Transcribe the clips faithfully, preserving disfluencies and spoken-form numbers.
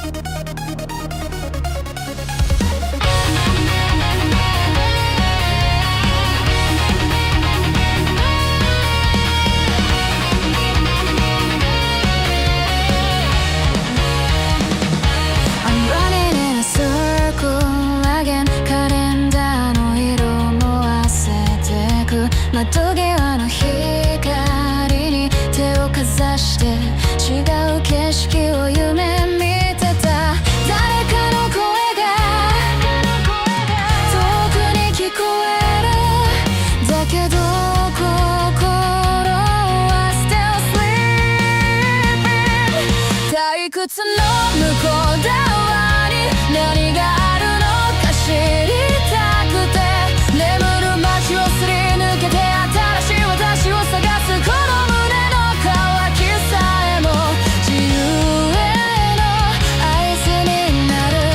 窓際の光に手をかざして違う景色を夢見てた。誰かの声が遠くに聞こえる。だけど心は still sleeping。 退屈の向こう側に何があるのか知りたくて、眠る街をすり抜けて新しい私を探す。この胸の渇きさえも自由への合図になる。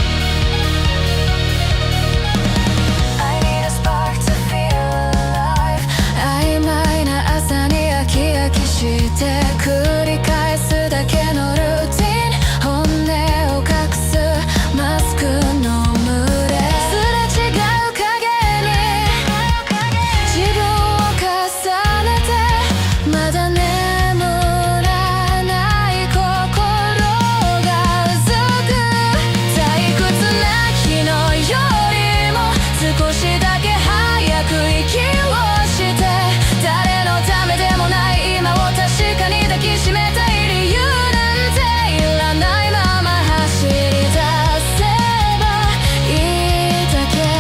I need a spark to feel alive。 曖昧な朝に飽き飽きして繰り返すだけのルーティン。本音を隠すマスクの群れ。すれ違う影に自分を重ねて、まだ眠らない心がうずく。退屈な昨日よりも少しだけ早く息をして、誰のためでもない今を確かに抱きしめたい。理由なんていらないまま走り出せばいいだけ。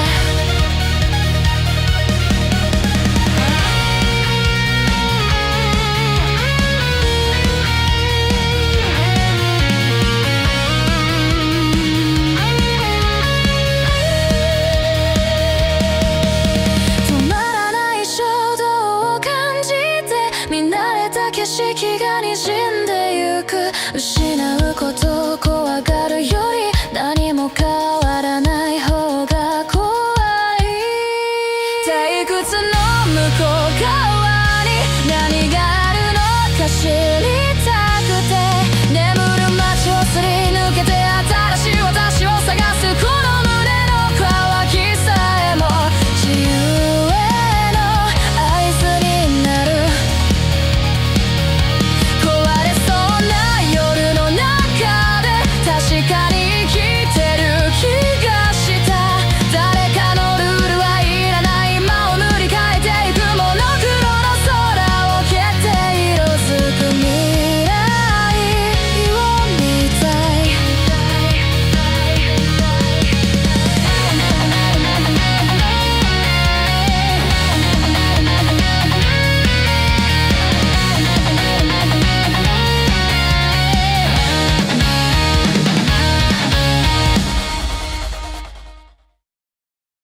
止まらない衝動を感じて、見慣れた景色が滲んでゆく。失うこと